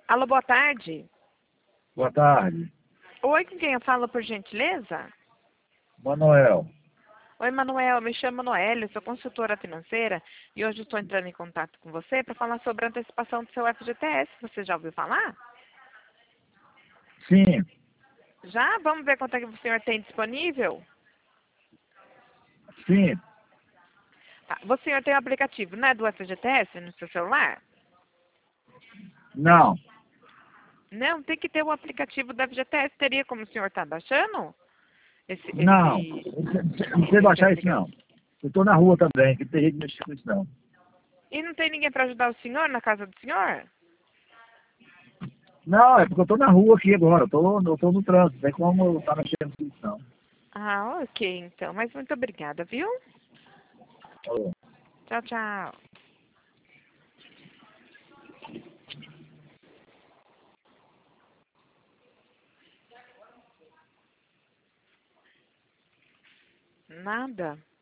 Alô, boa tarde. Boa tarde. Oi, com quem eu falo, por gentileza? Manuel. Oi, Manuel, me chamo Noélia, sou consultora financeira e hoje estou entrando em contato com você para falar sobre a antecipação do seu FGTS. Você já ouviu falar? Sim, Já? Vamos ver quanto é que o senhor tem disponível? sim. Tá. O senhor tem o aplicativo, né, do FGTS no seu celular? Não, Não, tem que ter o aplicativo do FGTS. Teria como o senhor está baixando? Esse, não. esse, Não sei esse baixar isso, aplicativo. não. Eu tô na rua também, que tem gente mexendo com isso, não. E não tem ninguém para ajudar o senhor na casa do senhor? Não, é porque eu tô na rua aqui agora. Eu tô no trânsito. Não tem como eu estar mexendo com isso, não. Ah, ok, então. Mas muito obrigada, viu? Ô. Tchau, tchau. Nada.